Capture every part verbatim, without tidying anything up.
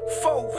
four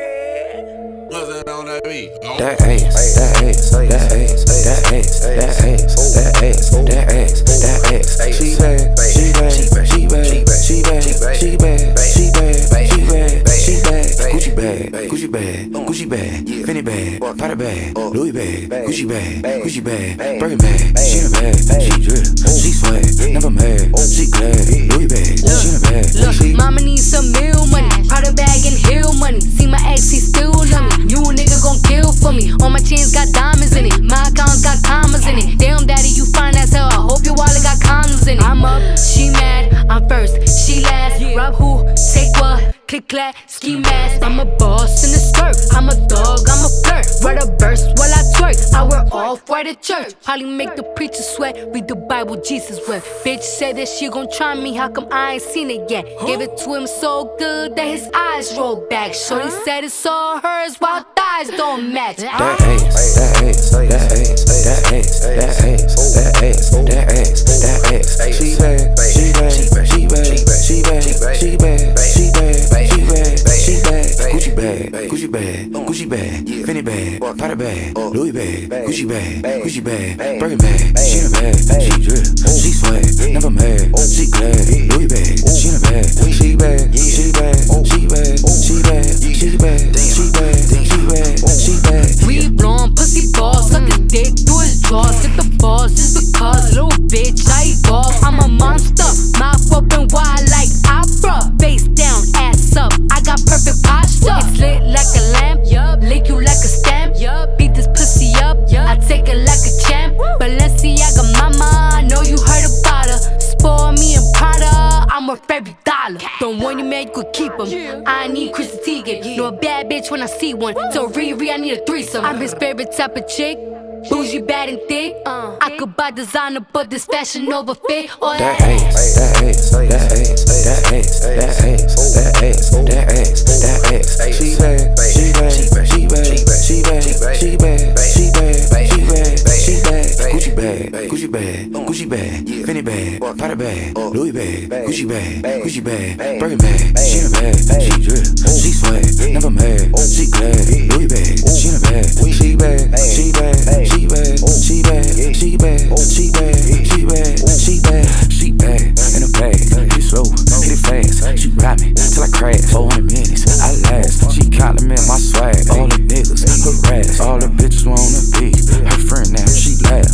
hundred. What's that on that beat? Oh. That ass, that ass, that ass, that ass, that ass, that ass, that ass, that ass. She bad, she bad, she bad, she bad, she bad, she bad, she bad, she bad. Gucci bag, Gucci bag, Gucci bag, Fendi bag, Prada bag, Louis bag, Gucci bag, Gucci bag, Birkin bag. She in a bag, she drip, she swag, never mad, she glad. Louis bag, she in a bag. Look, mama needs some meal money, Prada bag and heel money. See my ex, he still love me. You a nigga gon' kill for me. All my chains got diamonds in it, my accounts got commas in it. Damn daddy, you fine as hell. I hope your wallet got condoms in it. I'm up, she mad, I'm first, she last. Rob who, take what? Click clack, ski mask. I'm a boss in the skirt. I'm a dog, I'm a flirt. Write a verse while I twerk. I wear off white at church. Probably make the preacher sweat. Read the Bible, Jesus wept. Bitch said that she gon' try me. How come I ain't seen it yet? Gave it to him so good that his eyes rolled back. Shorty said it's all hers while thighs don't match. That ass, that ass, that ass, that ass, that ass, that ass, that ass, that ass. She bad, she bad, she bad, she bad, she bad, she bad. She bad, she bad, Gucci bag, Gucci bag, Gucci bag, Fendi bag, Prada bag, Louis bag, Gucci bag, Gucci bag, Birkin bag. She in a bag, she drip, she swag, never mad, she glad. Louis bag, she in a bag, she bad, she bad, she bad, she bad, she bad, she bad, she bad, she bad. We blowin' pussy balls, suck his dick through his drawers. Hit the balls just because, little bitch, I evolve. I'm a monster, mouth open wide like opera, face down, ass up. I got perfect posture. It's lit like a lamp, yup. Lick you like a stamp, yup. Beat this pussy up, yup. I take it like a champ. Balenciaga mama, I know you heard about her. Spoil me and Prada, I'm worth every dollar. Don't want you man, you could keep them. I need Chrissy Teigen. Know a bad bitch when I see one. Tell Riri I need a threesome. I'm his favorite type of chick. Bougie, bad and thick. Uh, I could buy designer, but this fashion over fit. Or that ass, that ass, that ass, that ass, that ass, that ass, that ass, that ass. She bad, she bad, she bad, she bad, she bad, she bad, she bad, she bad. Gucci bag, Gucci bag, Gucci bag, Fendi bag, Prada bag, Louis bag, Gucci bag, Gucci bag, Birkin bag. She in a bag, she drip, she swag, never mad, she glad. Louis bag, she in a bag, she bad, she bad. She bad, she bad, she bad, she bad, she bad, she bad, she bad. In a bag, hit it slow, hit it fast. She ride me till I crash. four hundred minutes, I last. She compliment my swag. All the niggas harass. All the bitches wanna be her friend now. She laugh.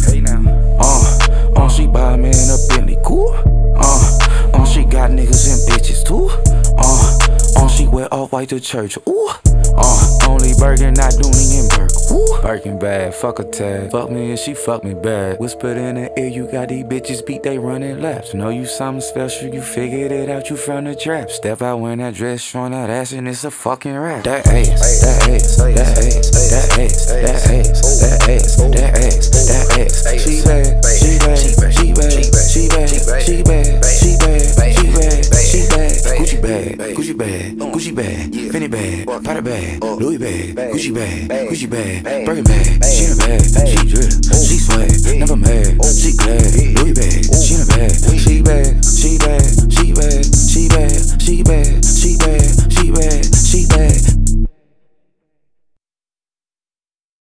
Uh, uh, she buy me in a Bentley, cool. Uh, uh, she got niggas and bitches too. Uh, uh, she wear all white to church. Ooh. Uh, only Birkin, not Dooney and Burke. Ooh. Birkin bad, fuck a tag. Fuck me and she fuck me bad. Whispered in the ear, you got these bitches beat, they running laps. Know you something special, you figured it out, you from the trap. Step out when that dress showing that ass and it's a fucking rap. That ass, that ass, that ass, that ass, that ass, that ass, that ass, that ass. She bad, she bad, she bad, she bad, she bad, she bad, she bad, she bad. Gucci bag, Gucci bag, Gucci bag, Fendi bag, Prada bag, Louis bag, Gucci bag, Gucci bag, Birkin bag. She in a bag, she drip,